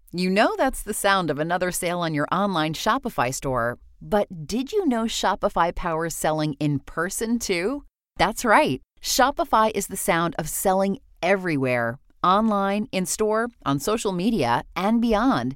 You know that's the sound of another sale on your online Shopify store. But did you know Shopify powers selling in person too? That's right. Shopify is the sound of selling everywhere. Online, in-store, on social media, and beyond.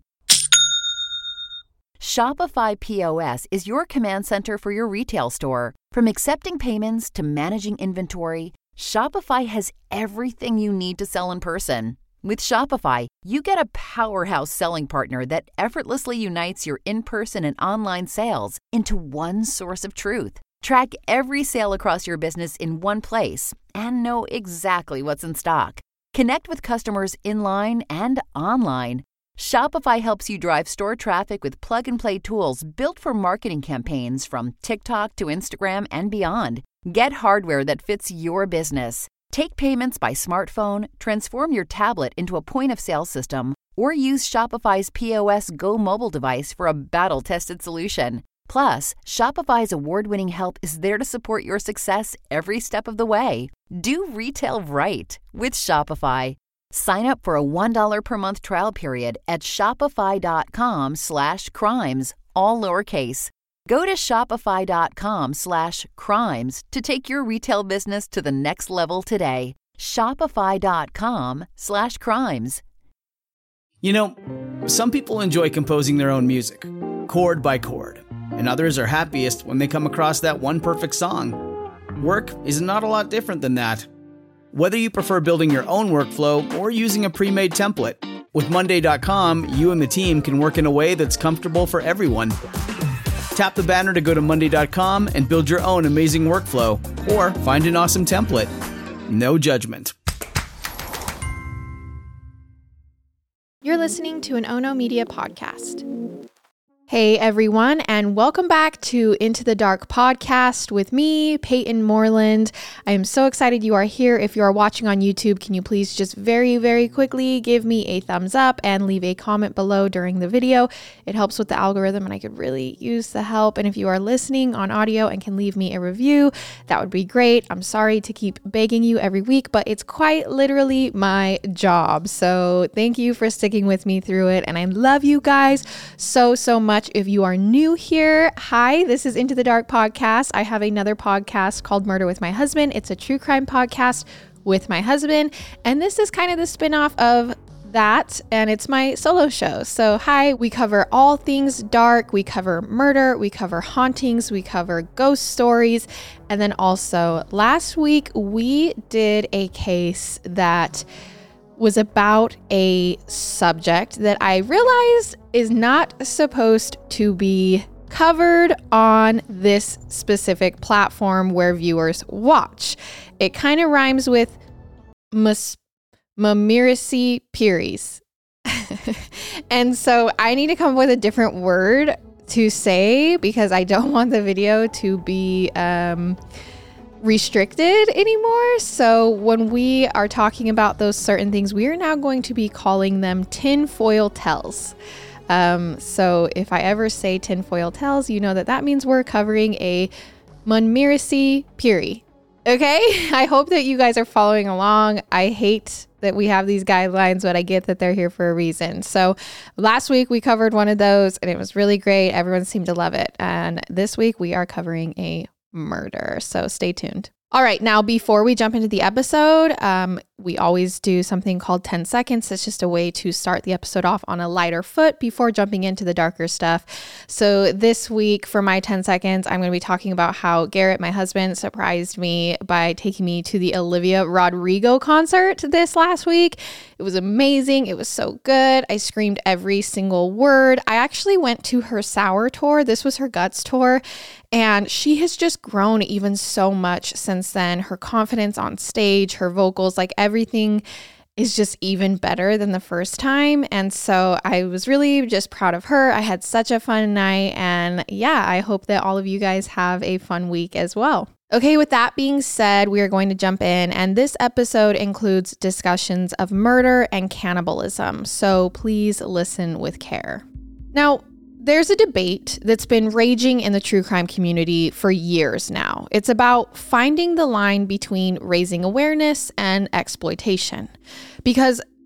Shopify POS is your command center for your retail store. From accepting payments to managing inventory, Shopify has everything you need to sell in person. With Shopify, you get a powerhouse selling partner that effortlessly unites your in-person and online sales into one source of truth. Track every sale across your business in one place and know exactly what's in stock. Connect with customers in-line and online. Shopify helps you drive store traffic with plug-and-play tools built for marketing campaigns from TikTok to Instagram and beyond. Get hardware that fits your business. Take payments by smartphone, transform your tablet into a point-of-sale system, or use Shopify's POS Go mobile device for a battle-tested solution. Plus, Shopify's award-winning help is there to support your success every step of the way. Do retail right with Shopify. Sign up for a $1 per month trial period at shopify.com/crimes, all lowercase. Go to shopify.com/crimes to take your retail business to the next level today. Shopify.com/crimes. You know, some people enjoy composing their own music, chord by chord, and others are happiest when they come across that one perfect song. Work is not a lot different than that. Whether you prefer building your own workflow or using a pre-made template, with Monday.com, you and the team can work in a way that's comfortable for everyone. Tap the banner to go to Monday.com and build your own amazing workflow, or find an awesome template. No judgment. You're listening to an Ono Media podcast. Hey everyone, and welcome back to Into the Dark podcast with me, Peyton Moreland. I am so excited you are here. If you are watching on YouTube, can you please just very, very quickly give me a thumbs up and leave a comment below during the video. It helps with the algorithm and I could really use the help. And if you are listening on audio and can leave me a review, that would be great. I'm sorry to keep begging you every week, but it's quite literally my job. So thank you for sticking with me through it. And I love you guys so much. If you are new here, hi, this is Into the Dark podcast. I have another podcast called Murder with My Husband. It's a true crime podcast with my husband. And this is kind of the spinoff of that. And it's my solo show. So hi, we cover all things dark. We cover murder. We cover hauntings. We cover ghost stories. And then also last week, we did a case that was about a subject that I realized is not supposed to be covered on this specific platform where viewers watch. It kind of rhymes with Mamirisi Piris. And so I need to come up with a different word to say because I don't want the video to be restricted anymore. So when we are talking about those certain things, we are now going to be calling them tinfoil tells. So if I ever say tinfoil tells, you know that means we're covering a Mamirisi Piri. Okay? I hope that you guys are following along. I hate that we have these guidelines, but I get that they're here for a reason. So last week we covered one of those and it was really great. Everyone seemed to love it. And this week we are covering a murder. So stay tuned. All right. Now, before we jump into the episode, we always do something called 10 seconds. It's just a way to start the episode off on a lighter foot before jumping into the darker stuff. So this week for my 10 seconds, I'm going to be talking about how Garrett, my husband, surprised me by taking me to the Olivia Rodrigo concert this last week. It was amazing. It was so good. I screamed every single word. I actually went to her Sour tour. This was her Guts tour. And she has just grown even so much since then. Her confidence on stage, her vocals, like everything is just even better than the first time. And so I was really just proud of her. I had such a fun night. And yeah, I hope that all of you guys have a fun week as well. Okay, with that being said, we are going to jump in. And this episode includes discussions of murder and cannibalism. So please listen with care. Now, there's a debate that's been raging in the true crime community for years now. It's about finding the line between raising awareness and exploitation. Because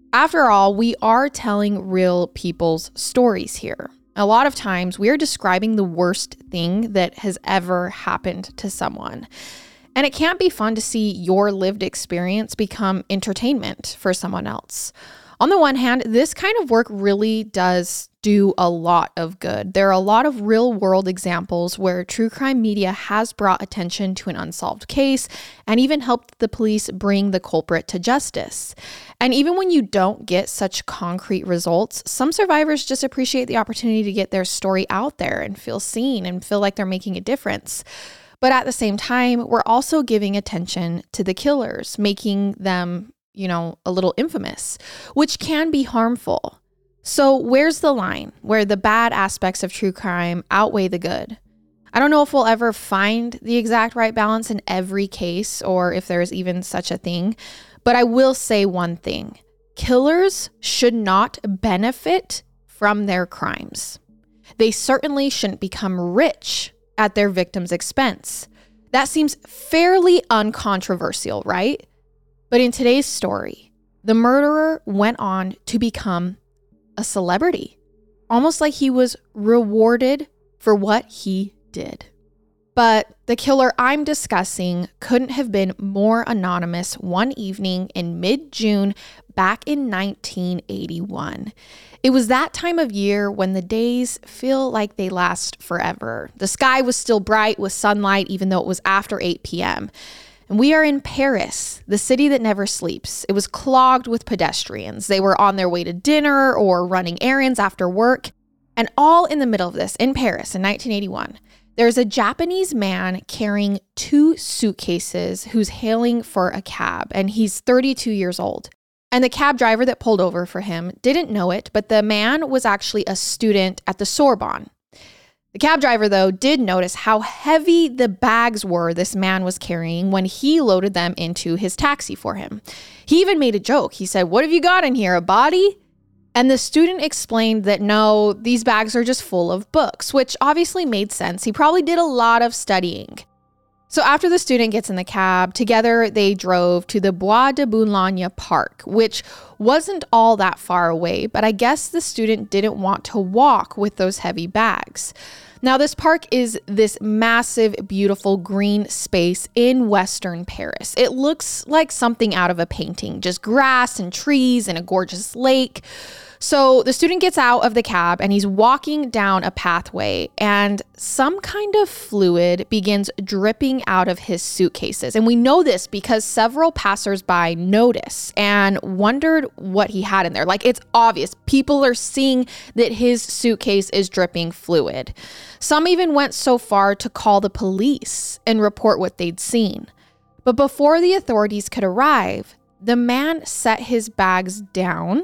After all, we are telling real people's stories here. A lot of times we are describing the worst thing that has ever happened to someone. And it can't be fun to see your lived experience become entertainment for someone else. On the one hand, this kind of work really does do a lot of good. There are a lot of real world examples where true crime media has brought attention to an unsolved case and even helped the police bring the culprit to justice. And even when you don't get such concrete results, some survivors just appreciate the opportunity to get their story out there and feel seen and feel like they're making a difference. But at the same time, we're also giving attention to the killers, making them a little infamous, which can be harmful. So where's the line where the bad aspects of true crime outweigh the good? I don't know if we'll ever find the exact right balance in every case or if there's even such a thing, but I will say one thing. Killers should not benefit from their crimes. They certainly shouldn't become rich at their victims' expense. That seems fairly uncontroversial, right? But in today's story, the murderer went on to become a celebrity, almost like he was rewarded for what he did. But the killer I'm discussing couldn't have been more anonymous one evening in mid-June back in 1981. It was that time of year when the days feel like they last forever. The sky was still bright with sunlight even though it was after 8 p.m., and we are in Paris, the city that never sleeps. It was clogged with pedestrians. They were on their way to dinner or running errands after work. And all in the middle of this, in Paris in 1981, there's a Japanese man carrying 2 suitcases who's hailing for a cab, and he's 32 years old. And the cab driver that pulled over for him didn't know it, but the man was actually a student at the Sorbonne. The cab driver, though, did notice how heavy the bags were this man was carrying when he loaded them into his taxi for him. He even made a joke. He said, "What have you got in here, a body?" And the student explained that no, these bags are just full of books, which obviously made sense. He probably did a lot of studying. So after the student gets in the cab, together they drove to the Bois de Boulogne Park, which wasn't all that far away, but I guess the student didn't want to walk with those heavy bags. Now, this park is this massive, beautiful green space in Western Paris. It looks like something out of a painting, just grass and trees and a gorgeous lake. So the student gets out of the cab and he's walking down a pathway, and some kind of fluid begins dripping out of his suitcases. And we know this because several passersby noticed and wondered what he had in there. Like, it's obvious. People are seeing that his suitcase is dripping fluid. Some even went so far to call the police and report what they'd seen. But before the authorities could arrive, the man set his bags down,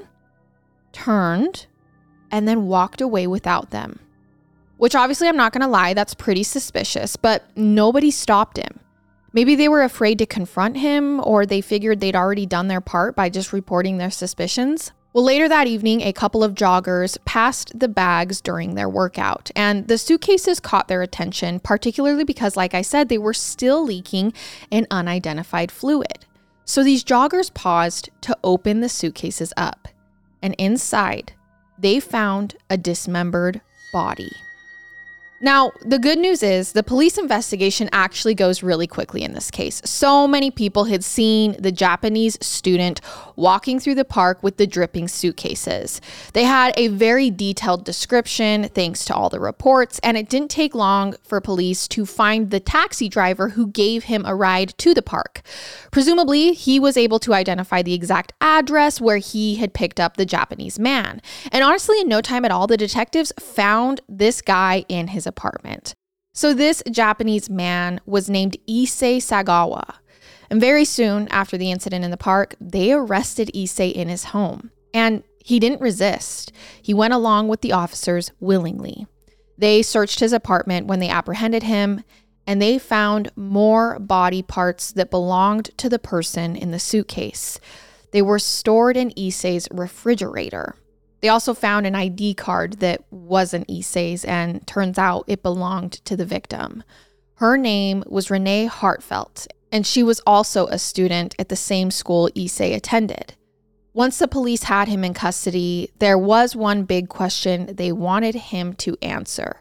turned, and then walked away without them. Which obviously, I'm not going to lie, that's pretty suspicious, but nobody stopped him. Maybe they were afraid to confront him, or they figured they'd already done their part by just reporting their suspicions. Well, later that evening, a couple of joggers passed the bags during their workout, and the suitcases caught their attention, particularly because, like I said, they were still leaking an unidentified fluid. So these joggers paused to open the suitcases up. And inside, they found a dismembered body. Now, the good news is the police investigation actually goes really quickly in this case. So many people had seen the Japanese student walking through the park with the dripping suitcases. They had a very detailed description thanks to all the reports, and it didn't take long for police to find the taxi driver who gave him a ride to the park. Presumably, he was able to identify the exact address where he had picked up the Japanese man. And honestly, in no time at all, the detectives found this guy in his apartment. So this Japanese man was named Issei Sagawa. And very soon after the incident in the park, they arrested Issei in his home. And he didn't resist. He went along with the officers willingly. They searched his apartment when they apprehended him, and they found more body parts that belonged to the person in the suitcase. They were stored in Issei's refrigerator. They also found an ID card that wasn't Issei's, and turns out it belonged to the victim. Her name was Renee Hartfelt, and she was also a student at the same school Issei attended. Once the police had him in custody, there was one big question they wanted him to answer.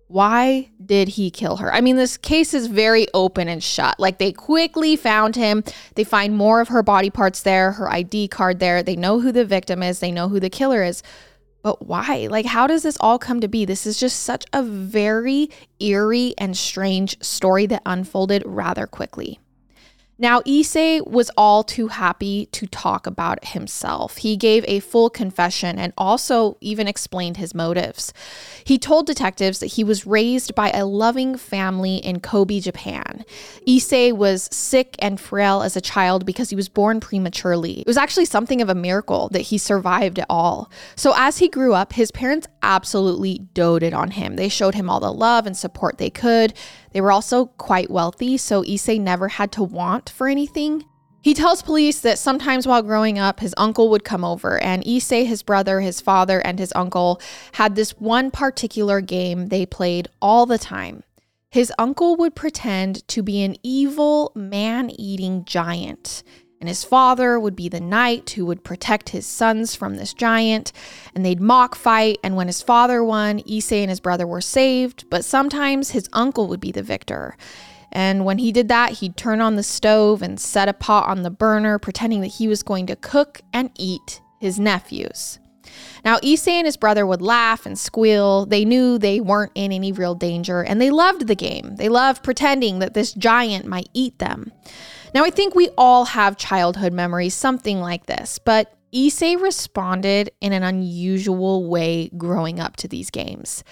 Why did he kill her? I mean, this case is very open and shut. Like, they quickly found him. They find more of her body parts there, her ID card there. They know who the victim is. They know who the killer is. But why? Like, how does this all come to be? This is just such a very eerie and strange story that unfolded rather quickly. Now, Issei was all too happy to talk about it himself. He gave a full confession and also even explained his motives. He told detectives that he was raised by a loving family in Kobe, Japan. Issei was sick and frail as a child because he was born prematurely. It was actually something of a miracle that he survived at all. So as he grew up, his parents absolutely doted on him. They showed him all the love and support they could. They were also quite wealthy, so Issei never had to want for anything. He tells police that sometimes while growing up, his uncle would come over, and Issei, his brother, his father, and his uncle had this one particular game they played all the time. His uncle would pretend to be an evil, man-eating giant, and his father would be the knight who would protect his sons from this giant, and they'd mock fight, and when his father won, Issei and his brother were saved, but sometimes his uncle would be the victor. And when he did that, he'd turn on the stove and set a pot on the burner, pretending that he was going to cook and eat his nephews. Now, Issei and his brother would laugh and squeal. They knew they weren't in any real danger, and they loved the game. They loved pretending that this giant might eat them. Now, I think we all have childhood memories, something like this, but Issei responded in an unusual way growing up to these games.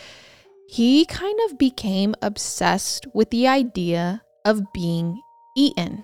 He kind of became obsessed with the idea of being eaten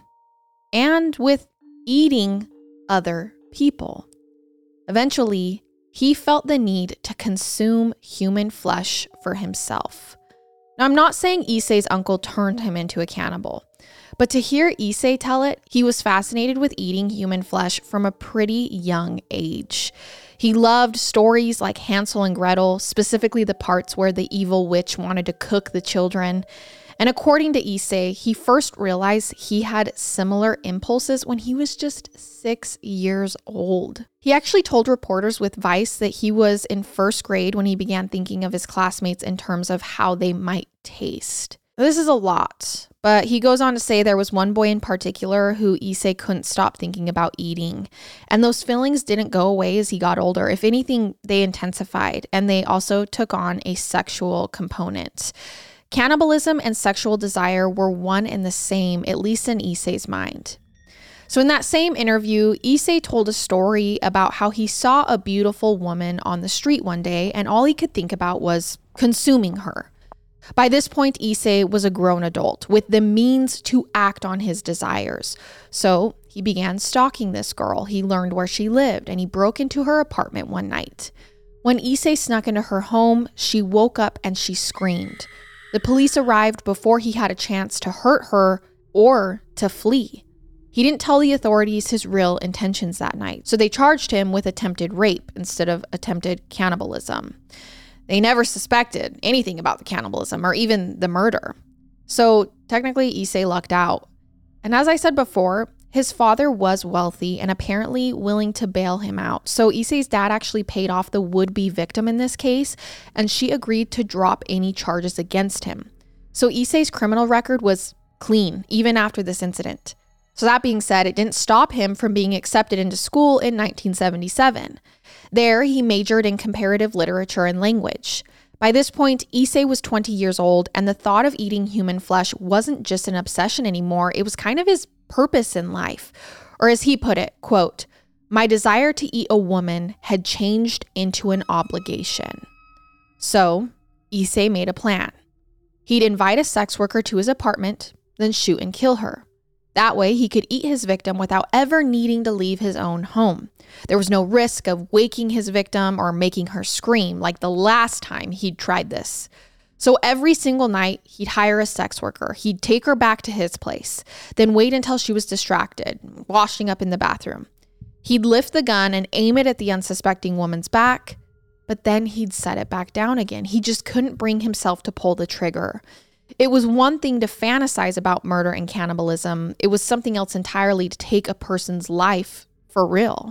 and with eating other people. Eventually, he felt the need to consume human flesh for himself. Now, I'm not saying Issei's uncle turned him into a cannibal, but to hear Issei tell it, he was fascinated with eating human flesh from a pretty young age. He loved stories like Hansel and Gretel, specifically the parts where the evil witch wanted to cook the children. And according to Issei, he first realized he had similar impulses when he was just 6 years old. He actually told reporters with Vice that he was in first grade when he began thinking of his classmates in terms of how they might taste. This is a lot, but he goes on to say there was one boy in particular who Issei couldn't stop thinking about eating. And those feelings didn't go away as he got older. If anything, they intensified, and they also took on a sexual component. Cannibalism and sexual desire were one and the same, at least in Issei's mind. So in that same interview, Issei told a story about how he saw a beautiful woman on the street one day, and all he could think about was consuming her. By this point, Issei was a grown adult with the means to act on his desires. So he began stalking this girl. He learned where she lived, and he broke into her apartment one night. When Issei snuck into her home, she woke up and she screamed. The police arrived before he had a chance to hurt her or to flee. He didn't tell the authorities his real intentions that night, so they charged him with attempted rape instead of attempted cannibalism. They never suspected anything about the cannibalism or even the murder. So technically, Issei lucked out. And as I said before, his father was wealthy and apparently willing to bail him out. So Issei's dad actually paid off the would-be victim in this case, and she agreed to drop any charges against him. So Issei's criminal record was clean, even after this incident. So that being said, it didn't stop him from being accepted into school in 1977. There, he majored in comparative literature and language. By this point, Issei was 20 years old, and the thought of eating human flesh wasn't just an obsession anymore. It was kind of his purpose in life. Or as he put it, quote, "My desire to eat a woman had changed into an obligation." So, Issei made a plan. He'd invite a sex worker to his apartment, then shoot and kill her. That way, he could eat his victim without ever needing to leave his own home. There was no risk of waking his victim or making her scream like the last time he'd tried this. So every single night, he'd hire a sex worker. He'd take her back to his place, then wait until she was distracted, washing up in the bathroom. He'd lift the gun and aim it at the unsuspecting woman's back, but then he'd set it back down again. He just couldn't bring himself to pull the trigger. It was one thing to fantasize about murder and cannibalism. It was something else entirely to take a person's life for real.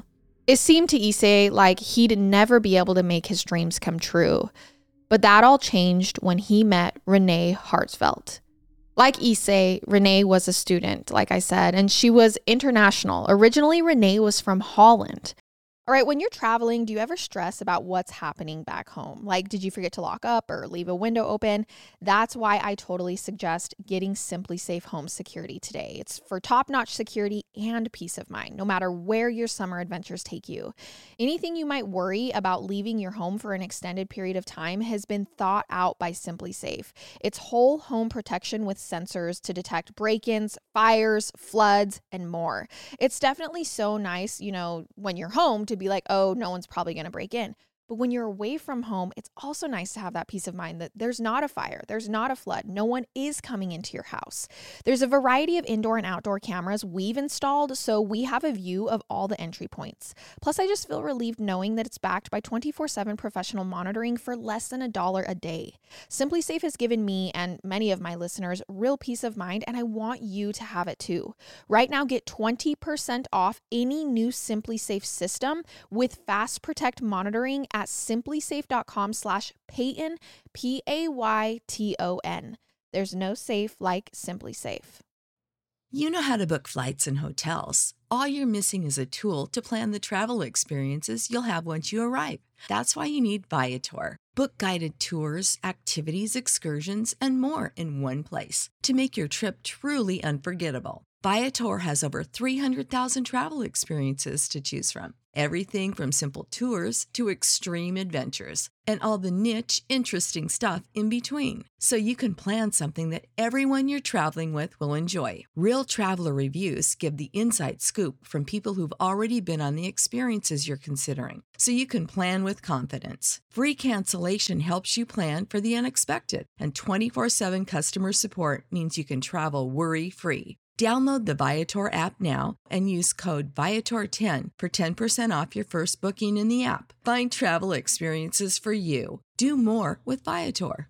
It seemed to Issei like he'd never be able to make his dreams come true. But that all changed when he met Renee Hartsveld. Like Issei, Renee was a student, like I said, and she was international. Originally, Renee was from Holland. All right, when you're traveling, do you ever stress about what's happening back home? Like, did you forget to lock up or leave a window open? That's why I totally suggest getting SimpliSafe Home Security today. It's for top-notch security and peace of mind, no matter where your summer adventures take you. Anything you might worry about leaving your home for an extended period of time has been thought out by SimpliSafe. It's whole home protection with sensors to detect break-ins, fires, floods, and more. It's definitely so nice, when you're home to be like, oh, no one's probably going to break in. But when you're away from home, it's also nice to have that peace of mind that there's not a fire, there's not a flood, no one is coming into your house. There's a variety of indoor and outdoor cameras we've installed, so we have a view of all the entry points. Plus, I just feel relieved knowing that it's backed by 24/7 professional monitoring for less than $1 a day. SimpliSafe has given me and many of my listeners real peace of mind, and I want you to have it too. Right now, get 20% off any new SimpliSafe system with Fast Protect monitoring at simplisafe.com/Payton, Payton. There's no safe like SimpliSafe. You know how to book flights and hotels. All you're missing is a tool to plan the travel experiences you'll have once you arrive. That's why you need Viator. Book guided tours, activities, excursions, and more in one place to make your trip truly unforgettable. Viator has over 300,000 travel experiences to choose from. Everything from simple tours to extreme adventures and all the niche, interesting stuff in between. So you can plan something that everyone you're traveling with will enjoy. Real traveler reviews give the inside scoop from people who've already been on the experiences you're considering. So you can plan with confidence. Free cancellation helps you plan for the unexpected. And 24/7 customer support means you can travel worry-free. Download the Viator app now and use code Viator10 for 10% off your first booking in the app. Find travel experiences for you. Do more with Viator.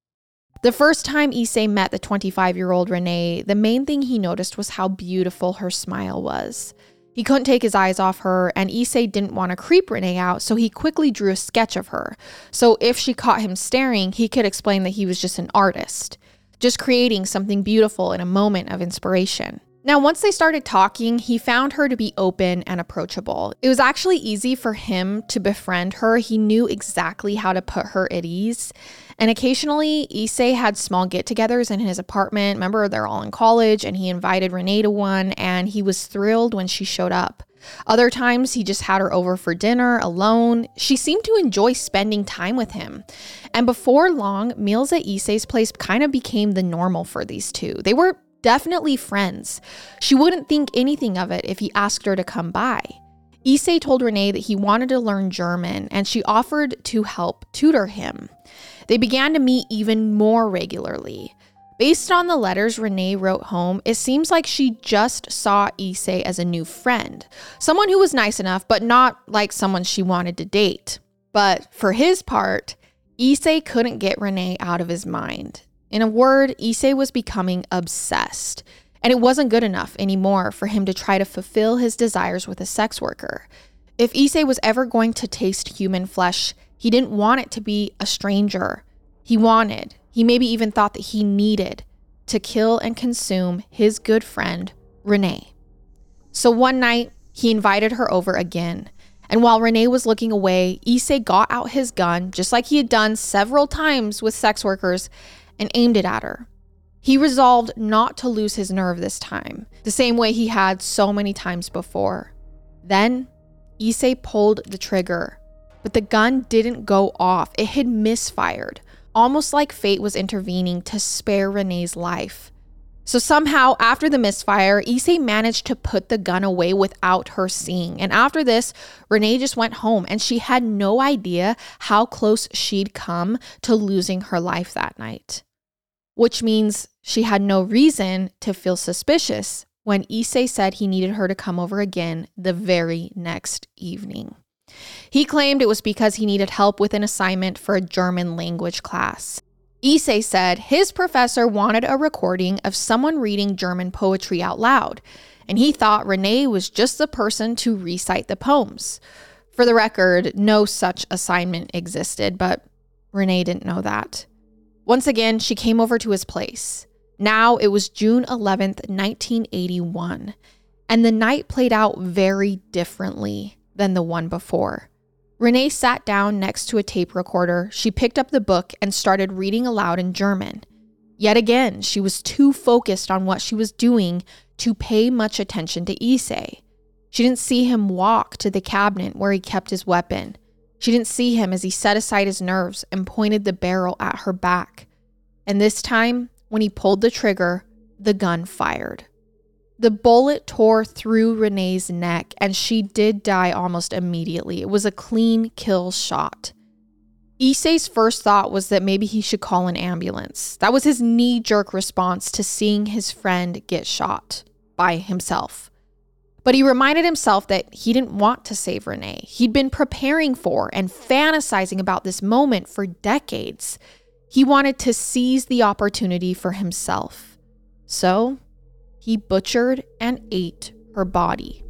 The first time Issei met the 25-year-old Renee, the main thing he noticed was how beautiful her smile was. He couldn't take his eyes off her, and Issei didn't want to creep Renee out, so he quickly drew a sketch of her. So if she caught him staring, he could explain that he was just an artist, just creating something beautiful in a moment of inspiration. Now, once they started talking, he found her to be open and approachable. It was actually easy for him to befriend her. He knew exactly how to put her at ease. And occasionally, Issei had small get-togethers in his apartment. Remember, they're all in college, and he invited Renee to one, and he was thrilled when she showed up. Other times, he just had her over for dinner alone. She seemed to enjoy spending time with him. And before long, meals at Issei's place kind of became the normal for these two. They were definitely friends. She wouldn't think anything of it if he asked her to come by. Issei told Renee that he wanted to learn German, and she offered to help tutor him. They began to meet even more regularly. Based on the letters Renee wrote home, it seems like she just saw Issei as a new friend, someone who was nice enough, but not like someone she wanted to date. But for his part, Issei couldn't get Renee out of his mind. In a word, Issei was becoming obsessed, and it wasn't good enough anymore for him to try to fulfill his desires with a sex worker. If Issei was ever going to taste human flesh, he didn't want it to be a stranger. He maybe even thought that he needed to kill and consume his good friend, Renee. So one night, he invited her over again. And while Renee was looking away, Issei got out his gun, just like he had done several times with sex workers, and aimed it at her. He resolved not to lose his nerve this time, the same way he had so many times before. Then, Issei pulled the trigger, but the gun didn't go off. It had misfired, almost like fate was intervening to spare Renee's life. So somehow, after the misfire, Issei managed to put the gun away without her seeing. And after this, Renee just went home, and she had no idea how close she'd come to losing her life that night. Which means she had no reason to feel suspicious when Issei said he needed her to come over again the very next evening. He claimed it was because he needed help with an assignment for a German language class. Issei said his professor wanted a recording of someone reading German poetry out loud, and he thought Renee was just the person to recite the poems. For the record, no such assignment existed, but Renee didn't know that. Once again, she came over to his place. Now it was June 11th, 1981, and the night played out very differently than the one before. Renee sat down next to a tape recorder. She picked up the book and started reading aloud in German. Yet again, she was too focused on what she was doing to pay much attention to Issei. She didn't see him walk to the cabinet where he kept his weapon. She didn't see him as he set aside his nerves and pointed the barrel at her back. And this time, when he pulled the trigger, the gun fired. The bullet tore through Renee's neck, and she did die almost immediately. It was a clean kill shot. Issei's first thought was that maybe he should call an ambulance. That was his knee-jerk response to seeing his friend get shot by himself. But he reminded himself that he didn't want to save Renee. He'd been preparing for and fantasizing about this moment for decades. He wanted to seize the opportunity for himself. So he butchered and ate her body.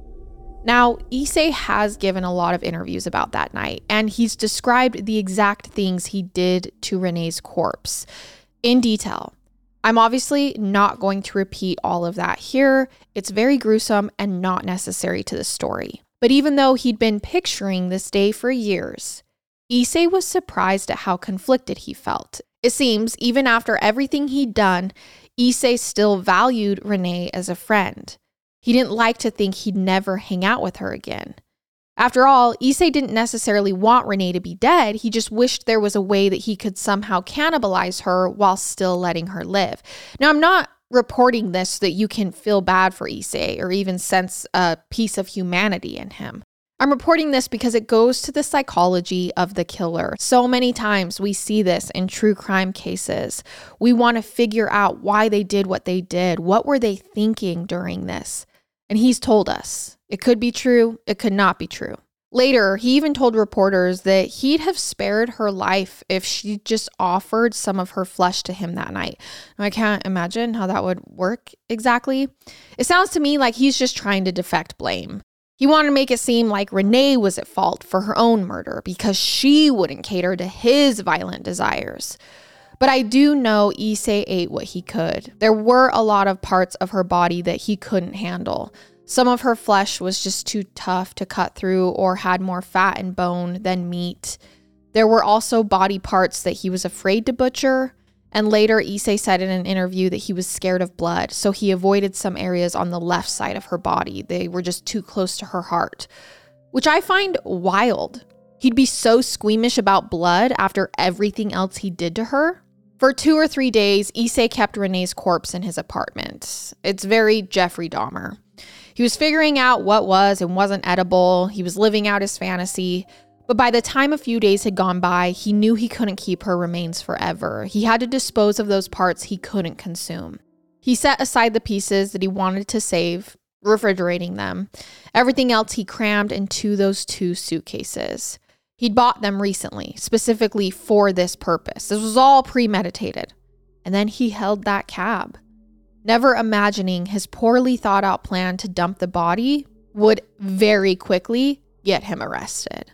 Now, Issei has given a lot of interviews about that night, and he's described the exact things he did to Renee's corpse in detail. I'm obviously not going to repeat all of that here. It's very gruesome and not necessary to the story. But even though he'd been picturing this day for years, Issei was surprised at how conflicted he felt. It seems, even after everything he'd done, Issei still valued Renee as a friend. He didn't like to think he'd never hang out with her again. After all, Issei didn't necessarily want Renee to be dead. He just wished there was a way that he could somehow cannibalize her while still letting her live. Now, I'm not reporting this so that you can feel bad for Issei or even sense a piece of humanity in him. I'm reporting this because it goes to the psychology of the killer. So many times we see this in true crime cases. We want to figure out why they did what they did. What were they thinking during this? And he's told us. It could be true. It could not be true. Later, he even told reporters that he'd have spared her life if she just offered some of her flesh to him that night. Now, I can't imagine how that would work exactly. It sounds to me like he's just trying to deflect blame. He wanted to make it seem like Renee was at fault for her own murder because she wouldn't cater to his violent desires. But I do know Issei ate what he could. There were a lot of parts of her body that he couldn't handle. Some of her flesh was just too tough to cut through or had more fat and bone than meat. There were also body parts that he was afraid to butcher. And later, Issei said in an interview that he was scared of blood, so he avoided some areas on the left side of her body. They were just too close to her heart, which I find wild. He'd be so squeamish about blood after everything else he did to her. For 2 or 3 days, Issei kept Renee's corpse in his apartment. It's very Jeffrey Dahmer. He was figuring out what was and wasn't edible. He was living out his fantasy. But by the time a few days had gone by, he knew he couldn't keep her remains forever. He had to dispose of those parts he couldn't consume. He set aside the pieces that he wanted to save, refrigerating them. Everything else he crammed into those 2 suitcases. He'd bought them recently, specifically for this purpose. This was all premeditated. And then he held that cab, never imagining his poorly thought out plan to dump the body would very quickly get him arrested.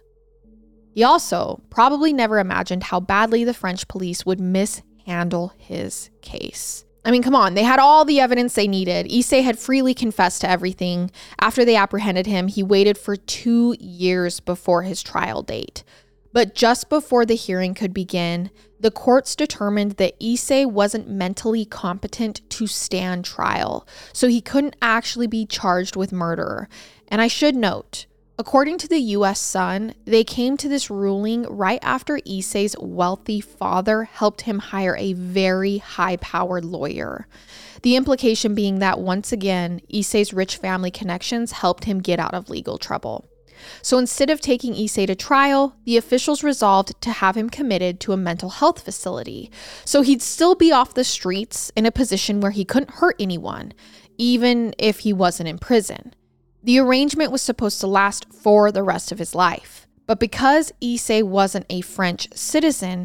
He also probably never imagined how badly the French police would mishandle his case. I mean, come on, they had all the evidence they needed. Issei had freely confessed to everything. After they apprehended him, he waited for 2 years before his trial date. But just before the hearing could begin, the courts determined that Issei wasn't mentally competent to stand trial, so he couldn't actually be charged with murder. And I should note, according to the U.S. Sun, they came to this ruling right after Issei's wealthy father helped him hire a very high-powered lawyer. The implication being that once again, Issei's rich family connections helped him get out of legal trouble. So instead of taking Issei to trial, the officials resolved to have him committed to a mental health facility. So he'd still be off the streets in a position where he couldn't hurt anyone, even if he wasn't in prison. The arrangement was supposed to last for the rest of his life. But because Issei wasn't a French citizen,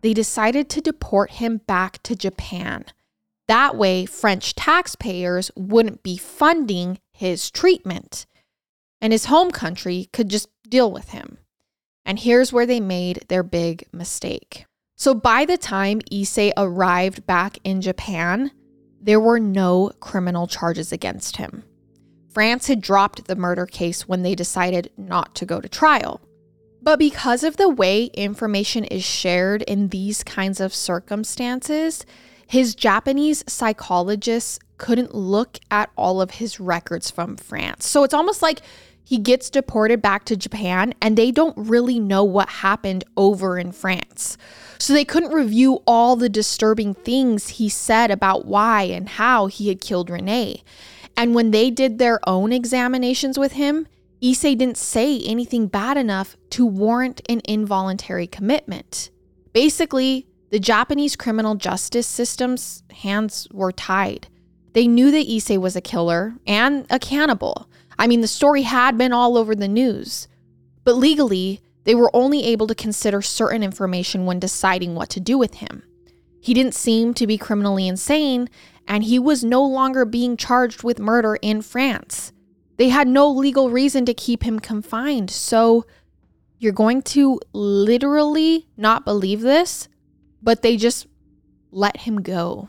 they decided to deport him back to Japan. That way, French taxpayers wouldn't be funding his treatment, and his home country could just deal with him. And here's where they made their big mistake. So by the time Issei arrived back in Japan, there were no criminal charges against him. France had dropped the murder case when they decided not to go to trial. But because of the way information is shared in these kinds of circumstances, his Japanese psychologists couldn't look at all of his records from France. So it's almost like he gets deported back to Japan and they don't really know what happened over in France. So they couldn't review all the disturbing things he said about why and how he had killed Renee. And when they did their own examinations with him, Issei didn't say anything bad enough to warrant an involuntary commitment. Basically, the Japanese criminal justice system's hands were tied. They knew that Issei was a killer and a cannibal. I mean, the story had been all over the news. But legally, they were only able to consider certain information when deciding what to do with him. He didn't seem to be criminally insane, and he was no longer being charged with murder in France. They had no legal reason to keep him confined. So you're going to literally not believe this, but they just let him go.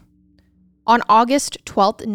On August 12th,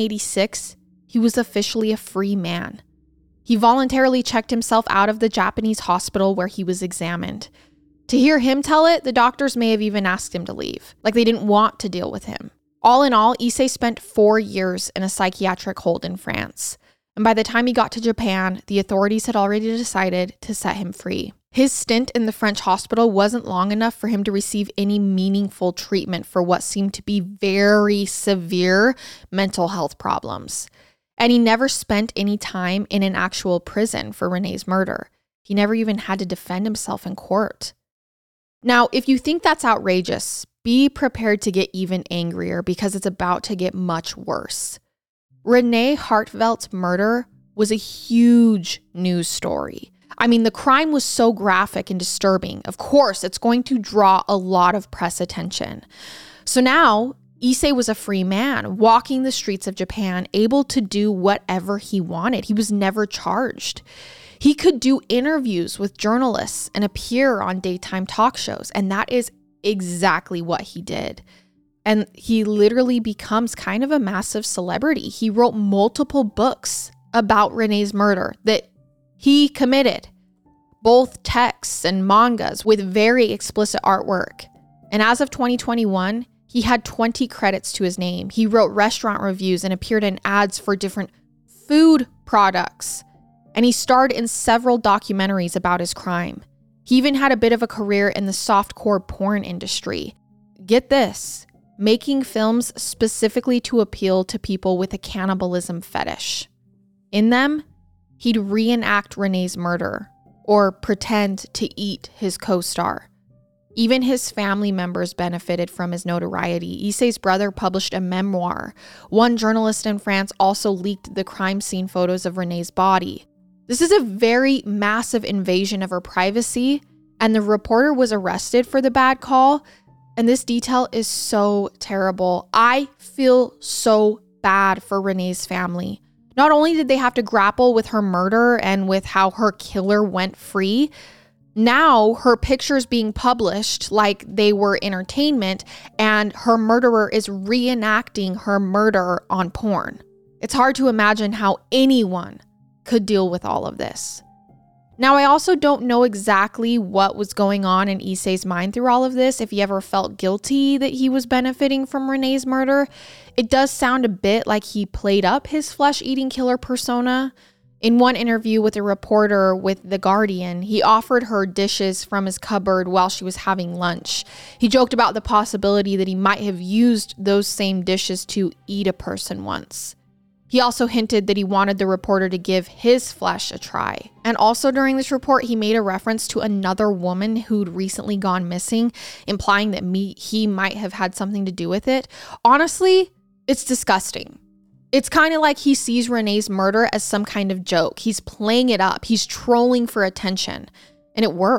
1986, he was officially a free man. He voluntarily checked himself out of the Japanese hospital where he was examined. To hear him tell it, the doctors may have even asked him to leave, like they didn't want to deal with him. All in all, Issei spent 4 years in a psychiatric hold in France. And by the time he got to Japan, the authorities had already decided to set him free. His stint in the French hospital wasn't long enough for him to receive any meaningful treatment for what seemed to be very severe mental health problems. And he never spent any time in an actual prison for Renee's murder. He never even had to defend himself in court. Now, if you think that's outrageous, be prepared to get even angrier because it's about to get much worse. Renee Hartveldt's murder was a huge news story. I mean, the crime was so graphic and disturbing. Of course, it's going to draw a lot of press attention. So now, Issei was a free man, walking the streets of Japan, able to do whatever he wanted. He was never charged. He could do interviews with journalists and appear on daytime talk shows, and that is exactly what he did. And he literally becomes kind of a massive celebrity. He wrote multiple books about Renee's murder that he committed, both texts and mangas with very explicit artwork. And as of 2021, he had 20 credits to his name. He wrote restaurant reviews and appeared in ads for different food products. And he starred in several documentaries about his crime. He even had a bit of a career in the softcore porn industry. Get this, making films specifically to appeal to people with a cannibalism fetish. In them, he'd reenact Renee's murder or pretend to eat his co-star. Even his family members benefited from his notoriety. Issei's brother published a memoir. One journalist in France also leaked the crime scene photos of Renee's body. This is a very massive invasion of her privacy, and the reporter was arrested for the bad call. And this detail is so terrible. I feel so bad for Renee's family. Not only did they have to grapple with her murder and with how her killer went free, now her pictures being published like they were entertainment, and her murderer is reenacting her murder on porn. It's hard to imagine how anyone could deal with all of this. Now, I also don't know exactly what was going on in Issei's mind through all of this, if he ever felt guilty that he was benefiting from Renee's murder. It does sound a bit like he played up his flesh-eating killer persona. In one interview with a reporter with The Guardian, he offered her dishes from his cupboard while she was having lunch. He joked about the possibility that he might have used those same dishes to eat a person once. He also hinted that he wanted the reporter to give his flesh a try. And also during this report, he made a reference to another woman who'd recently gone missing, implying that he might have had something to do with it. Honestly, it's disgusting. It's kind of like he sees Renee's murder as some kind of joke. He's playing it up. He's trolling for attention. And it worked.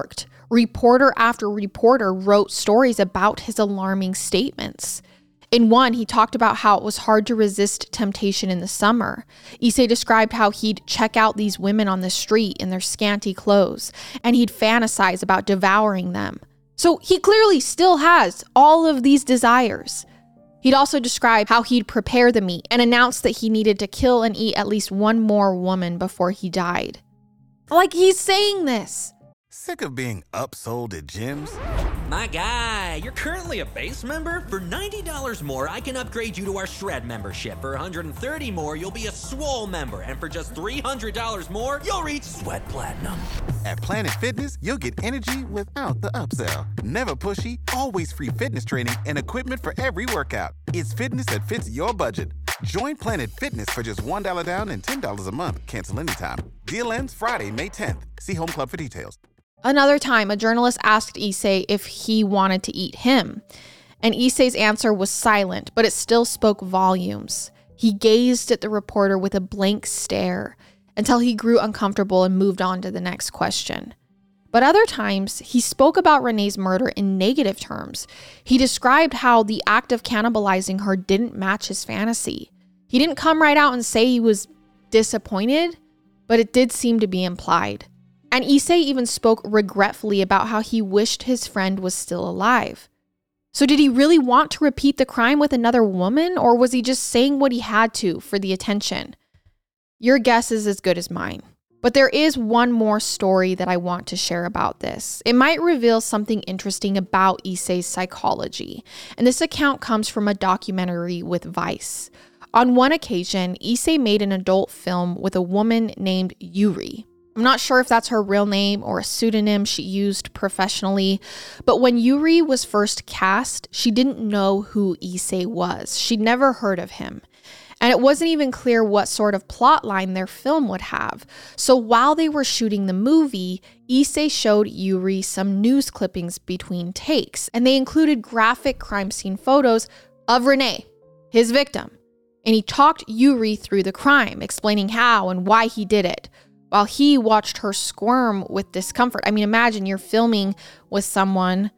Reporter after reporter wrote stories about his alarming statements. In one, he talked about how it was hard to resist temptation in the summer. Issei described how he'd check out these women on the street in their scanty clothes, and he'd fantasize about devouring them. So he clearly still has all of these desires. He'd also described how he'd prepare the meat and announced that he needed to kill and eat at least one more woman before he died. Like, he's saying this. Sick of being upsold at gyms? My guy, you're currently a base member? For $90 more, I can upgrade you to our Shred membership. For $130 more, you'll be a Swole member. And for just $300 more, you'll reach Sweat Platinum. At Planet Fitness, you'll get energy without the upsell. Never pushy, always free fitness training and equipment for every workout. It's fitness that fits your budget. Join Planet Fitness for just $1 down and $10 a month. Cancel anytime. Deal ends Friday, May 10th. See Home Club for details. Another time, a journalist asked Issei if he wanted to eat him, and Issei's answer was silent, but it still spoke volumes. He gazed at the reporter with a blank stare until he grew uncomfortable and moved on to the next question. But other times, he spoke about Renee's murder in negative terms. He described how the act of cannibalizing her didn't match his fantasy. He didn't come right out and say he was disappointed, but it did seem to be implied. And Issei even spoke regretfully about how he wished his friend was still alive. So did he really want to repeat the crime with another woman, or was he just saying what he had to for the attention? Your guess is as good as mine. But there is one more story that I want to share about this. It might reveal something interesting about Issei's psychology, and this account comes from a documentary with Vice. On one occasion, Issei made an adult film with a woman named Yuri. I'm not sure if that's her real name or a pseudonym she used professionally, but when Yuri was first cast, she didn't know who Issei was. She'd never heard of him. And it wasn't even clear what sort of plot line their film would have. So while they were shooting the movie, Issei showed Yuri some news clippings between takes, and they included graphic crime scene photos of Renee, his victim. And he talked Yuri through the crime, explaining how and why he did it, while he watched her squirm with discomfort. I mean, imagine you're filming with someone,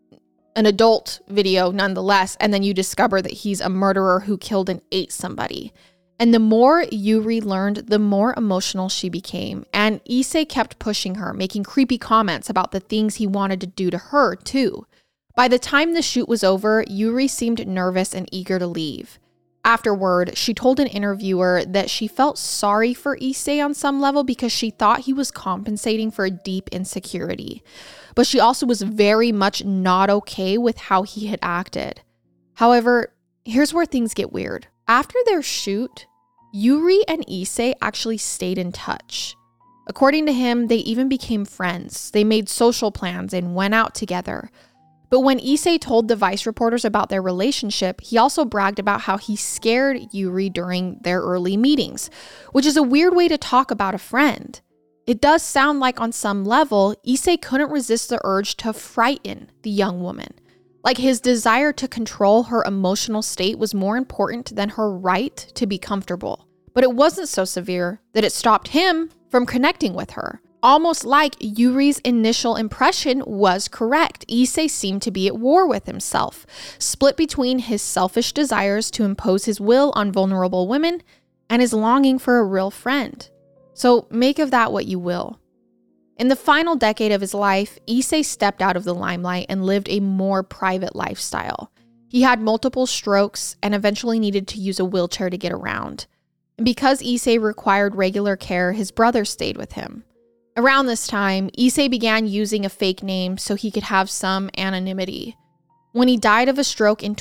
an adult video nonetheless, and then you discover that he's a murderer who killed and ate somebody. And the more Yuri learned, the more emotional she became. And Issei kept pushing her, making creepy comments about the things he wanted to do to her, too. By the time the shoot was over, Yuri seemed nervous and eager to leave. Afterward, she told an interviewer that she felt sorry for Issei on some level because she thought he was compensating for a deep insecurity. But she also was very much not okay with how he had acted. However, here's where things get weird. After their shoot, Yuri and Issei actually stayed in touch. According to him, they even became friends. They made social plans and went out together. But when Issei told the Vice reporters about their relationship, he also bragged about how he scared Yuri during their early meetings, which is a weird way to talk about a friend. It does sound like on some level, Issei couldn't resist the urge to frighten the young woman. Like his desire to control her emotional state was more important than her right to be comfortable. But it wasn't so severe that it stopped him from connecting with her. Almost like Yuri's initial impression was correct. Issei seemed to be at war with himself, split between his selfish desires to impose his will on vulnerable women and his longing for a real friend. So make of that what you will. In the final decade of his life, Issei stepped out of the limelight and lived a more private lifestyle. He had multiple strokes and eventually needed to use a wheelchair to get around. And because Issei required regular care, his brother stayed with him. Around this time, Issei began using a fake name so he could have some anonymity. When he died of a stroke in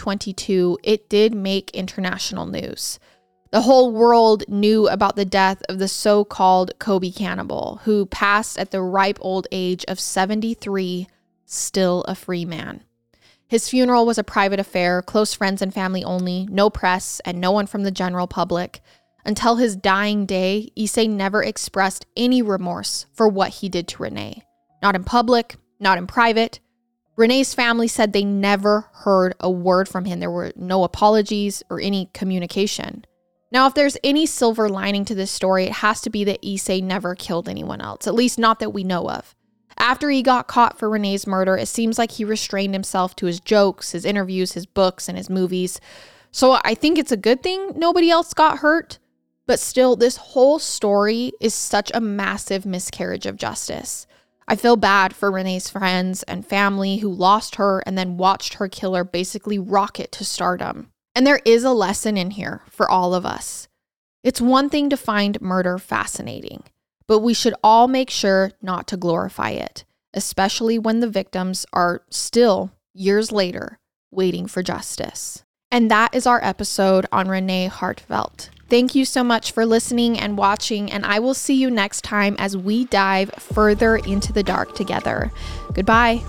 2022, it did make international news. The whole world knew about the death of the so-called Kobe cannibal, who passed at the ripe old age of 73, still a free man. His funeral was a private affair, close friends and family only, no press, and no one from the general public. Until his dying day, Issei never expressed any remorse for what he did to Renee. Not in public, not in private. Renee's family said they never heard a word from him. There were no apologies or any communication. Now, if there's any silver lining to this story, it has to be that Issei never killed anyone else, at least not that we know of. After he got caught for Renee's murder, it seems like he restrained himself to his jokes, his interviews, his books, and his movies. So I think it's a good thing nobody else got hurt. But still, this whole story is such a massive miscarriage of justice. I feel bad for Renee's friends and family who lost her and then watched her killer basically rocket to stardom. And there is a lesson in here for all of us. It's one thing to find murder fascinating, but we should all make sure not to glorify it, especially when the victims are still, years later, waiting for justice. And that is our episode on Renee Hartvelt. Thank you so much for listening and watching, and I will see you next time as we dive further into the dark together. Goodbye.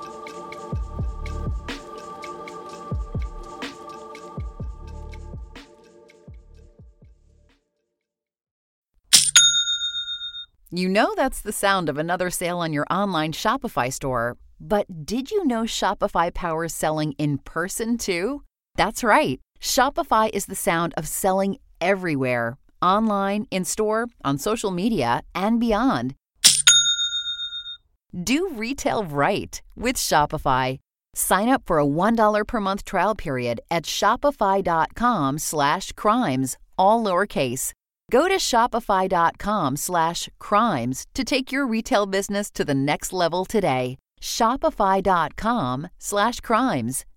You know that's the sound of another sale on your online Shopify store. But did you know Shopify powers selling in person too? That's right. Shopify is the sound of selling everywhere. Online, in-store, on social media, and beyond. Do retail right with Shopify. Sign up for a $1 per month trial period at shopify.com/crimes, all lowercase. Go to shopify.com/crimes to take your retail business to the next level today. Shopify.com/crimes.